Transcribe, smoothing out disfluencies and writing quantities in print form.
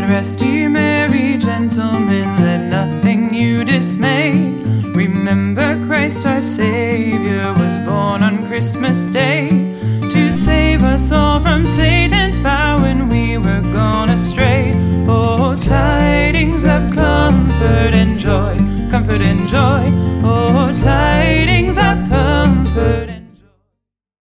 Rest ye merry gentlemen, let nothing you dismay. Remember Christ our Savior was born on Christmas Day, to save us all from Satan's power when we were gone astray. Oh, tidings of comfort and joy, comfort and joy. Oh, tidings